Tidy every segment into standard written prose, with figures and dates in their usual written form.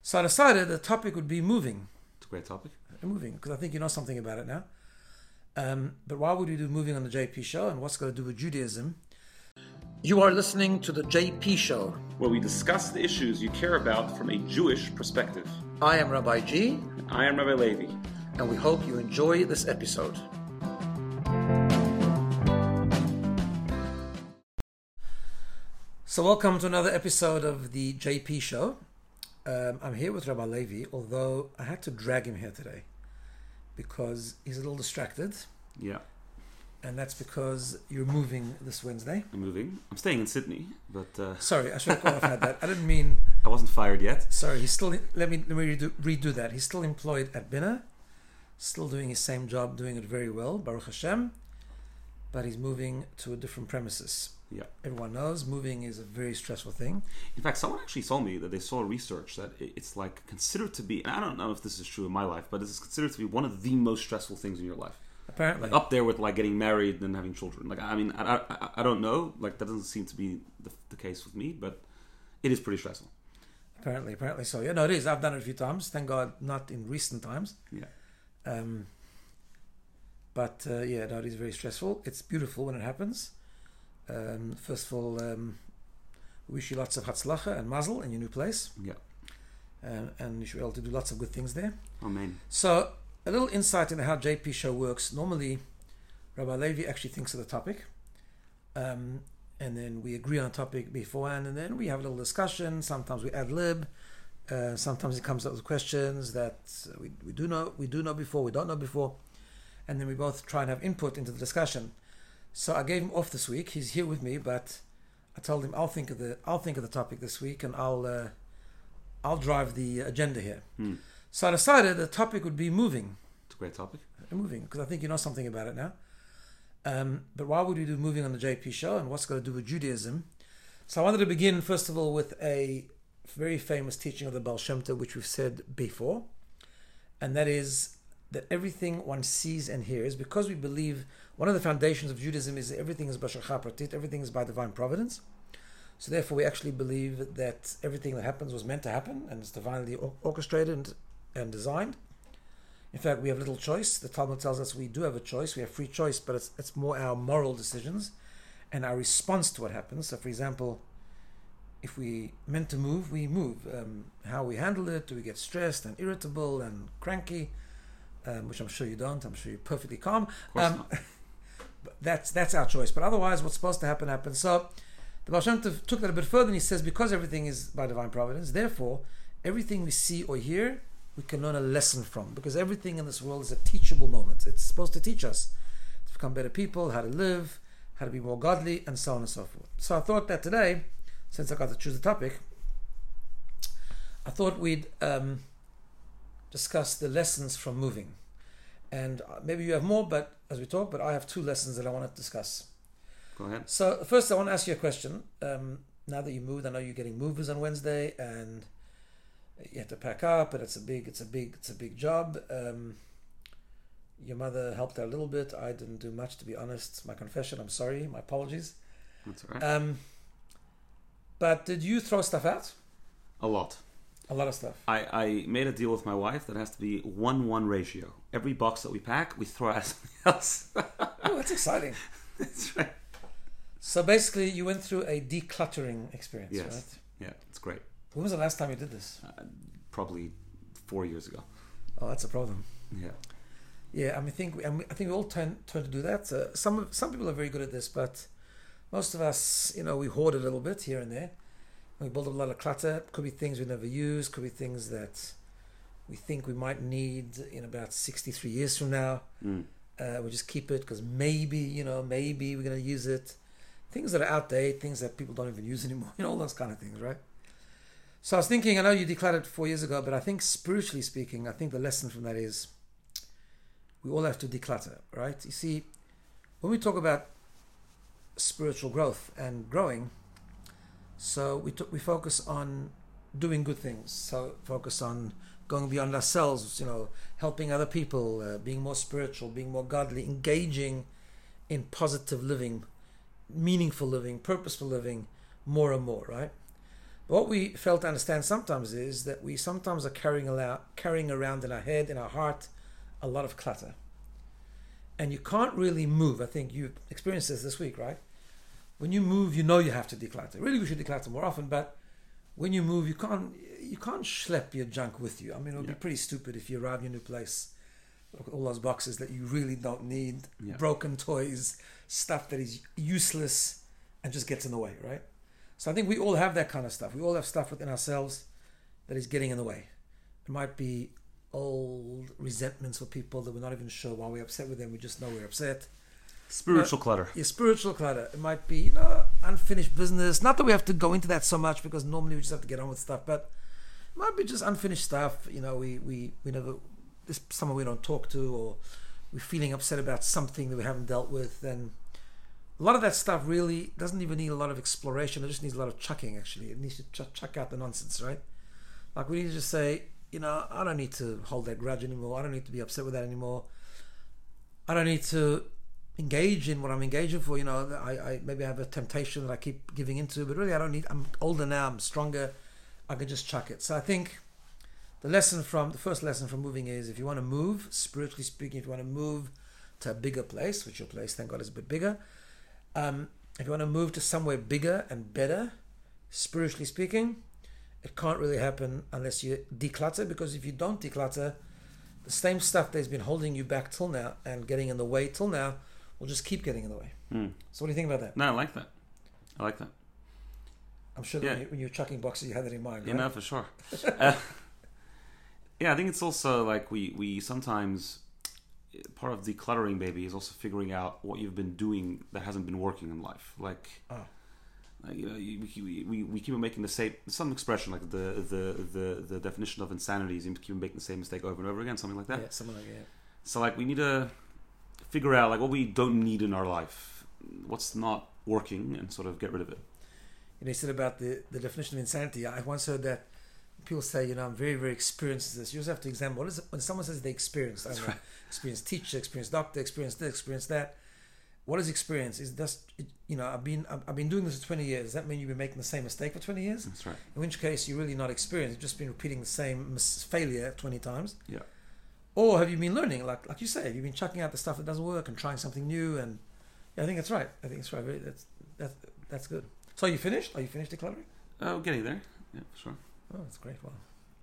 So I decided the topic would be moving. It's a great topic. Moving, because I think you know something about it now. But why would we do moving on the JP Show, and what's got to do with Judaism? You are listening to the JP Show, where we discuss the issues you care about from a Jewish perspective. I am Rabbi G. And I am Rabbi Levi. And we hope you enjoy this episode. So welcome to another episode of the JP Show. I'm here with Rabbi Levi, although I had to drag him here today because he's a little distracted. Yeah. And that's because you're moving this Wednesday. I'm moving. I'm staying in Sydney, but... Sorry, I should have qualified that. I didn't mean... I wasn't fired yet. Sorry, he's still... Let me redo that. He's still employed at Bina, still doing his same job, doing it very well, Baruch Hashem, but he's moving to a different premises. Yeah. Everyone knows moving is a very stressful thing. In fact, someone actually told me that they saw research that it's like considered to be, and I don't know if this is true in my life, but it's considered to be one of the most stressful things in your life. Apparently. Like up there with like getting married and having children. Like, I mean, I don't know. Like, that doesn't seem to be the case with me, but it is pretty stressful. Apparently so. Yeah, no, it is. I've done it a few times. Thank God, not in recent times. Yeah. But yeah, no, it is very stressful. It's beautiful when it happens. First of all, we wish you lots of hatzlacha and mazel in your new place. Yeah. And you should be able to do lots of good things there. Amen. So, a little insight into how JP Show works. Normally, Rabbi Levi actually thinks of the topic. And then we agree on a topic beforehand, and then we have a little discussion. Sometimes we ad lib. Sometimes it comes up with questions that we do know before, we don't know before. And then we both try and have input into the discussion. So I gave him off this week. He's here with me, but I told him I'll think of the topic this week, and I'll drive the agenda here. So I decided the topic would be moving. It's a great topic. Moving, because I think you know something about it now. But why would we do moving on the JP Show, and what's got to do with Judaism? So I wanted to begin first of all with a very famous teaching of the Baal Shem Tov, which we've said before, and that is that everything one sees and hears, because we believe one of the foundations of Judaism is everything is b'shgacha pratit, everything is by divine providence. So therefore we actually believe that everything that happens was meant to happen and is divinely orchestrated and designed. In fact, we have little choice. The Talmud tells us we do have a choice, we have free choice, but it's more our moral decisions and our response to what happens. So for example, if we meant to move, we move. How we handle it, do we get stressed and irritable and cranky? Which I'm sure you don't. I'm sure you're perfectly calm. Of course not. That's our choice. But otherwise, what's supposed to happen happens. So the Baal Shem Tov took that a bit further, and he says, because everything is by divine providence, therefore, everything we see or hear, we can learn a lesson from. Because everything in this world is a teachable moment. It's supposed to teach us to become better people, how to live, how to be more godly, and so on and so forth. So I thought that today, since I got to choose the topic, I thought we'd discuss the lessons from moving. And maybe you have more, but as we talk, but I have two lessons that I want to discuss. Go ahead. So first I want to ask you a question. Now that you moved, I know you're getting movers on Wednesday and you have to pack up, and it's a big job. Your mother helped out a little bit. I didn't do much, to be honest. My confession, I'm sorry, my apologies. That's all right. But did you throw stuff out? A lot. A lot of stuff. I made a deal with my wife that has to be 1-1 ratio. Every box that we pack, we throw out something else. Oh, that's exciting. That's right. So basically, you went through a decluttering experience, Yes. right? Yeah, it's great. When was the last time you did this? Probably 4 years ago. Oh, that's a problem. Yeah. Yeah, I think we all tend to do that. Some people are very good at this, but most of us, we hoard a little bit here and there. We build up a lot of clutter. Could be things we never use. Could be things that we think we might need in about 63 years from now. We just keep it because maybe we're going to use it. Things that are outdated, things that people don't even use anymore. All those kind of things, right? So I was thinking, I know you decluttered 4 years ago, but I think spiritually speaking, I think the lesson from that is we all have to declutter, right? You see, when we talk about spiritual growth and growing, so we focus on doing good things. So focus on going beyond ourselves, helping other people, being more spiritual, being more godly, engaging in positive living, meaningful living, purposeful living, more and more, right? What we fail to understand sometimes is that we sometimes are carrying around in our head, in our heart, a lot of clutter. And you can't really move. I think you experienced this week, right? When you move, you know you have to declutter. Really, we should declutter more often, but when you move, you can't schlep your junk with you. I mean, it would be pretty stupid if you arrive in a new place, look at all those boxes that you really don't need, broken toys, stuff that is useless and just gets in the way, right? So I think we all have that kind of stuff. We all have stuff within ourselves that is getting in the way. It might be old resentments for people that we're not even sure why we're upset with them. We just know we're upset. Spiritual clutter. Yeah, spiritual clutter. It might be, unfinished business. Not that we have to go into that so much because normally we just have to get on with stuff, but it might be just unfinished stuff. We never, this someone we don't talk to, or we're feeling upset about something that we haven't dealt with. And a lot of that stuff really doesn't even need a lot of exploration. It just needs a lot of chucking, actually. It needs to chuck out the nonsense, right? Like we need to just say, I don't need to hold that grudge anymore. I don't need to be upset with that anymore. I don't need to engage in what I'm engaging for. I maybe have a temptation that I keep giving into, but really I don't need. I'm older now. I'm stronger. I can just chuck it. So I think the first lesson from moving is, if you want to move, spiritually speaking, if you want to move to a bigger place, which your place, thank God, is a bit bigger. If you want to move to somewhere bigger and better, spiritually speaking, it can't really happen unless you declutter, because if you don't declutter, the same stuff that's been holding you back till now and getting in the way till now will just keep getting in the way. So what do you think about that? No, I like that. I'm sure that when you're chucking boxes, you had that in mind, right? Yeah, no, for sure. I think it's also like we sometimes, part of decluttering, baby, is also figuring out what you've been doing that hasn't been working in life. We keep on making the same, some expression like the definition of insanity is you keep on making the same mistake over and over again, something like that. Yeah, something like that. So we need to figure out what we don't need in our life, what's not working, and sort of get rid of it. You said about the definition of insanity. I once heard that people say, I'm very, very experienced at this. You just have to examine what is it when someone says they experienced. I don't know, experienced teacher, experienced doctor, experienced this, experienced that. What is experience? Is just I've been doing this for 20 years. Does that mean you've been making the same mistake for 20 years? That's right. In which case you're really not experienced. You've just been repeating the same failure 20 times. Yeah. Or have you been learning? Like you say, have you been chucking out the stuff that doesn't work and trying something new? And I think that's right. That's good. So are you finished? Are you finished decluttering? Oh, getting there. Yeah, for sure. Oh, that's great. Wow.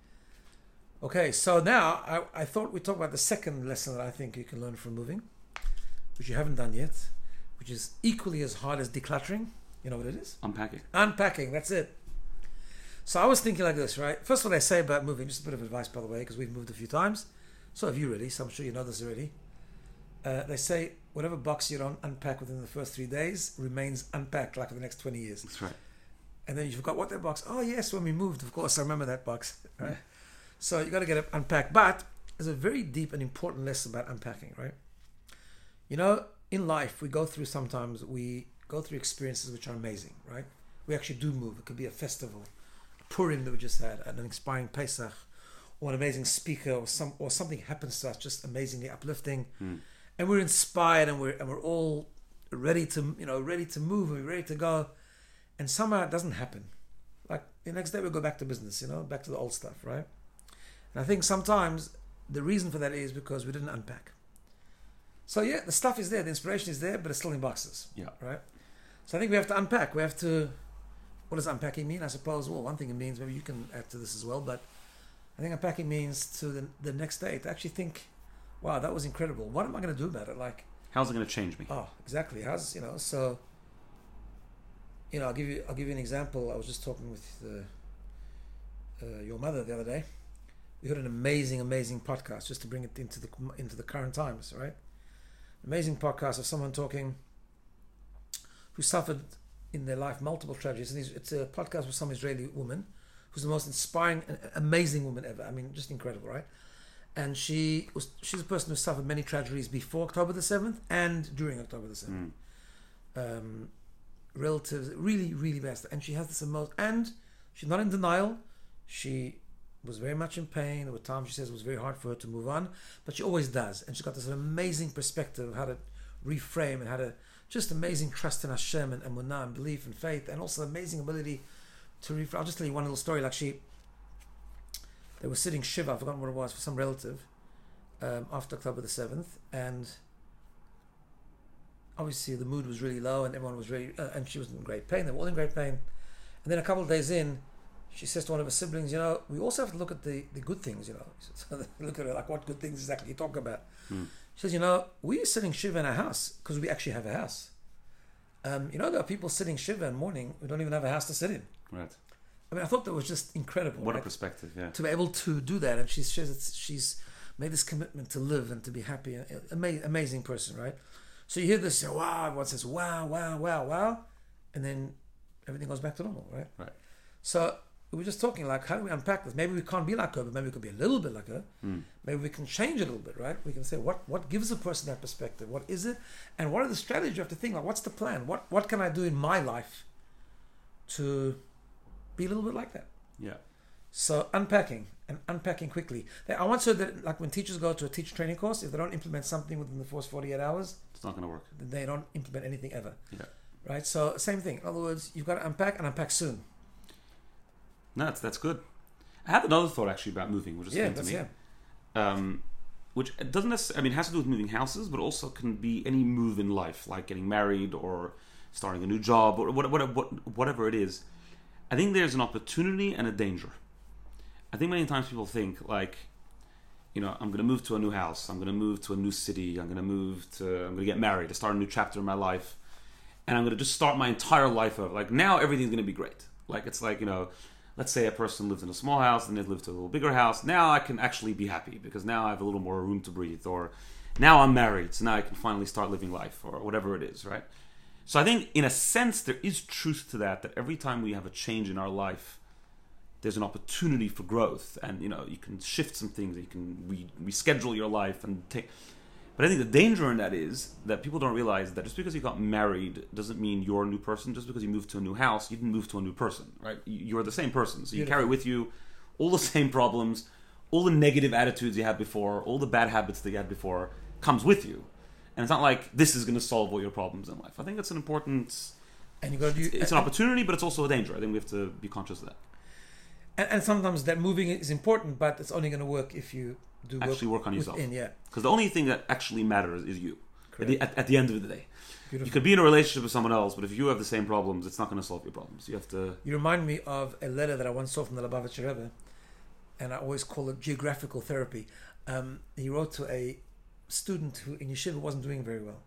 Okay, so now I thought we'd talk about the second lesson that I think you can learn from moving, which you haven't done yet, which is equally as hard as decluttering. You know what it is? Unpacking, that's it. So I was thinking like this, right? First, what I say about moving, just a bit of advice, by the way, because we've moved a few times. So have you really, so I'm sure you know this already. They say whatever box you don't unpack within the first 3 days remains unpacked like for the next 20 years. That's right. And then you forgot what that box. Oh yes, when we moved, of course, I remember that box. Right? So you got to get it unpacked. But there's a very deep and important lesson about unpacking, right? In life, we go through experiences which are amazing, right? We actually do move. It could be a festival, Purim that we just had, an inspiring Pesach, or an amazing speaker, or something happens to us just amazingly uplifting, and we're inspired, and we're all ready to move, and we're ready to go, and somehow it doesn't happen. Like the next day we go back to business, back to the old stuff, right? And I think sometimes the reason for that is because we didn't unpack. So yeah, the stuff is there, the inspiration is there, but it's still in boxes. Yeah. Right? So I think we have to unpack. What does unpacking mean? I suppose, one thing it means, maybe you can add to this as well, but I think unpacking means to the next day to actually think, wow, that was incredible. What am I going to do about it? How's it going to change me? Oh, exactly. So, I'll give you an example. I was just talking with your mother the other day. We heard an amazing podcast, just to bring it into the current times, right? Amazing podcast of someone talking who suffered in their life multiple tragedies. And it's a podcast with some Israeli woman who's the most inspiring, amazing woman ever. I mean, just incredible, right? And she's a person who suffered many tragedies before October the 7th and during October the 7th. Relatives, really, really bad. And she has this and she's not in denial. She was very much in pain. There were times she says it was very hard for her to move on, but she always does. And she's got this amazing perspective of how to reframe and how to just amazing trust in Hashem and Emunah and belief and faith, and also amazing ability I'll just tell you one little story. Like they were sitting Shiva, I've forgotten what it was, for some relative, after October the 7th, and obviously the mood was really low and everyone was really, and she was in great pain, they were all in great pain. And then a couple of days in, she says to one of her siblings, we also have to look at the good things, So they look at her like, what good things exactly you talk about? She says, we are sitting Shiva in our house because we actually have a house. There are people sitting Shiva in mourning who don't even have a house to sit in. Right. I mean, I thought that was just incredible. What a perspective, yeah. To be able to do that. And she says she's made this commitment to live and to be happy. Amazing person, right? So you hear this, wow, everyone says, wow, wow, wow, wow. And then everything goes back to normal, right? Right. So we were just talking, like, how do we unpack this? Maybe we can't be like her, but maybe we could be a little bit like her. Maybe we can change it a little bit, right? We can say, what gives a person that perspective? What is it? And what are the strategies you have to think? Like, what's the plan? What can I do in my life to be a little bit like that? Yeah. So unpacking quickly. I once heard that, like, when teachers go to a teacher training course, if they don't implement something within the first 48 hours, it's not going to work. Then they don't implement anything ever. Yeah. Right? So same thing. In other words, you've got to unpack and unpack soon. No, that's good. I had another thought actually about moving, which just came to me. Which doesn't necessarily, has to do with moving houses, but also can be any move in life, like getting married or starting a new job or whatever it is. I think there's an opportunity and a danger. I think many times people think like, I'm going to move to a new house, I'm going to move to a new city, I'm going to get married, to start a new chapter in my life, and I'm going to just start my entire life over. Like, now everything's going to be great. Like, it's like, let's say a person lives in a small house and they live to a little bigger house. Now I can actually be happy because now I have a little more room to breathe. Or now I'm married, so now I can finally start living life, or whatever it is, right? So I think, in a sense, there is truth to that every time we have a change in our life, there's an opportunity for growth. And, you can shift some things, you can reschedule your life and take... But I think the danger in that is that people don't realize that just because you got married doesn't mean you're a new person. Just because you moved to a new house, you didn't move to a new person, right? You're the same person. So you carry with you all the same problems, all the negative attitudes you had before, all the bad habits that you had before comes with you. And it's not like this is going to solve all your problems in life. I think that's an important... And you got to it's an opportunity, but it's also a danger. I think we have to be conscious of that. And sometimes that moving is important, but it's only going to work if you do work on yourself. Yeah. Because the only thing that actually matters is you. At the end of the day. Beautiful. You could be in a relationship with someone else, but if you have the same problems, it's not going to solve your problems. You have to... You remind me of a letter that I once saw from the Lubavitcher Rebbe, and I always call it geographical therapy. He wrote to a student who in yeshiva wasn't doing very well,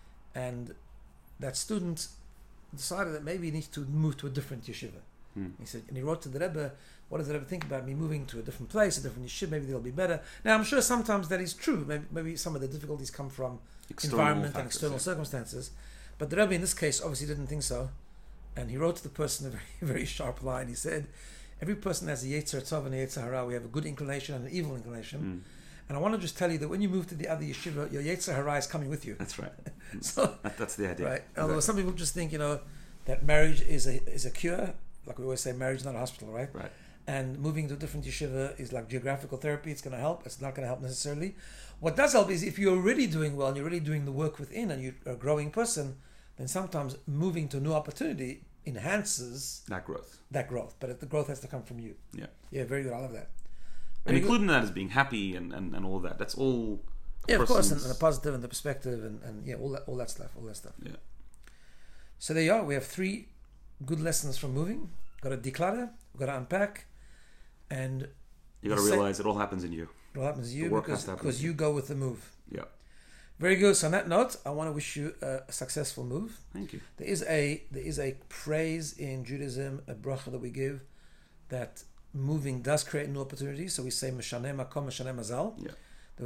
and that student decided that maybe he needs to move to a different yeshiva. He said, and he wrote to the Rebbe, what does the Rebbe think about me moving to a different place, a different yeshiva? Maybe they'll be better. Now, I'm sure sometimes that is true. Maybe some of the difficulties come from environment and external circumstances. But the Rebbe in this case obviously didn't think so. And he wrote to the person a very, very sharp line. He said, every person has a Yetzer Tov and a Yetzer Hara. We have a good inclination and an evil inclination. And I want to just tell you that when you move to the other yeshiva, your Yetzer Hara is coming with you. That's right. So that's the idea. Right. Although some people just think, that marriage is a cure. Like we always say, marriage is not a hospital, right? Right. And moving to a different yeshiva is like geographical therapy. It's going to help. It's not going to help necessarily. What does help is if you're already doing well and you're already doing the work within and you're a growing person, then sometimes moving to a new opportunity enhances that growth. But the growth has to come from you. Yeah. Yeah, very good. I love that. And including that as being happy and all of that. That's all. Yeah, of course, and the positive and the perspective and yeah, all that stuff. Yeah. So there you are. We have 3 good lessons from moving. Got to declutter. Got to unpack, and you got to realize it all happens in you. It all happens to you because you go with the move. Yeah. Very good. So on that note, I want to wish you a successful move. Thank you. There is a praise in Judaism, a bracha that we give, that moving does create new opportunities. So we say Meshaneh Makom, Meshaneh Mazal. Yeah. That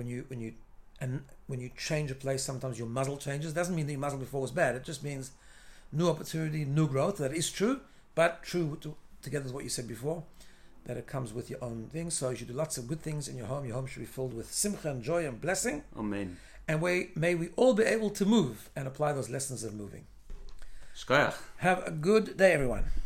when you change a place, sometimes your muzzle changes. It doesn't mean that your muzzle before was bad. It just means new opportunity, new growth. That is true, but true together with what you said before, that it comes with your own things. So you should do lots of good things in your home. Your home should be filled with simcha and joy and blessing. Amen. And may we all be able to move and apply those lessons of moving. Shkoyach. Have a good day, everyone.